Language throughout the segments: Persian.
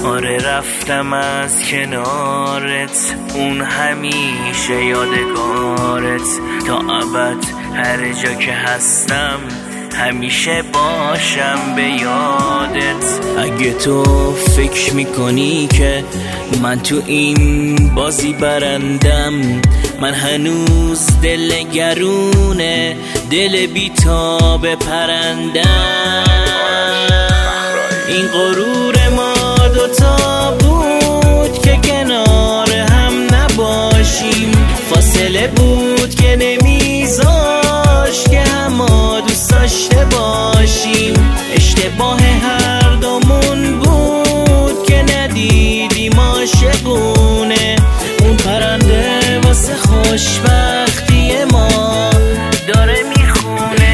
آره رفتم از کنارت، اون همیشه یادگارت، تا ابد هر جا که هستم همیشه باشم به یادت. اگه تو فکر میکنی که من تو این بازی برندم، من هنوز دل گرونه، دل بیتاب پرندم. این غرور ما دوتا بود که کنار هم نباشیم، فاصله بود که نمیذاش که همه دوست داشته باشیم. اشتباه هر دومون بود که ندیدیم عاشقونه، اون پرنده واسه خوشبختی ما داره میخونه.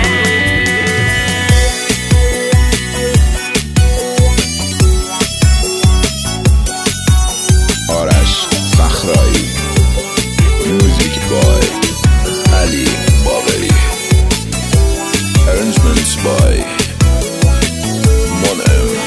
آرش صخرایی، موزیک بای علی باقری، ارنجمنت بای منعم.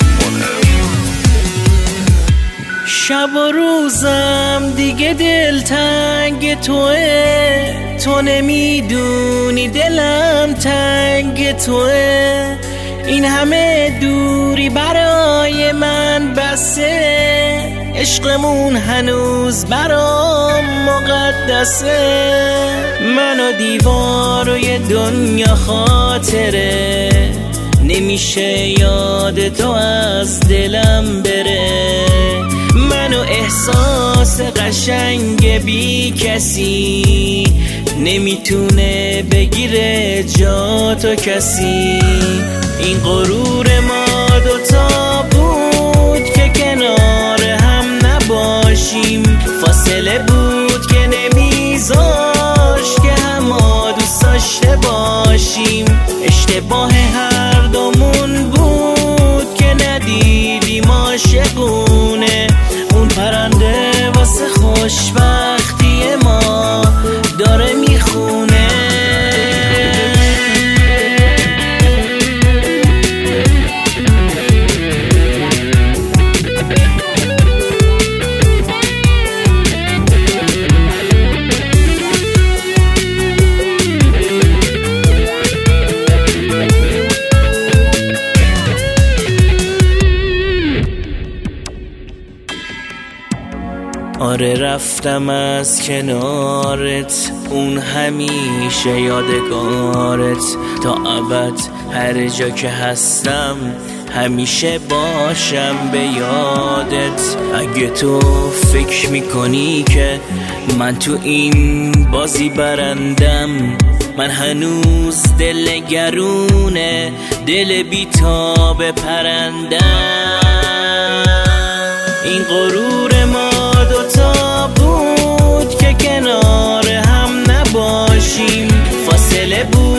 شب و روزم دیگه دلتنگ توه، تو نمیدونی دلم تنگ توه. این همه دوری برای من بسه، عشقمون هنوز برام مقدسه. من و دیوار و یه دنیا خاطره، نمیشه یاد تو از دلم بره. من و احساس قشنگ بی کسی، نمیتونه بگیره جا تو کسی. این غرور ما دوتا بود که کنار هم نباشیم، فاصله بود که نمیذاش که همه دوست داشته باشیم. اشتباه هر دومون بود که ندیدیم عاشقونه، اون پرنده واسه خوشبختی ما داره میخونه. آره رفتم از کنارت، اون همیشه یادگارت، تا ابد هر جا که هستم همیشه باشم به یادت. اگه تو فکر میکنی که من تو این بازی برندم، من هنوز دل گرونه، دل بیتاب پرندم. این غرور ما دوتا بود که کنار هم نباشیم، فاصله بود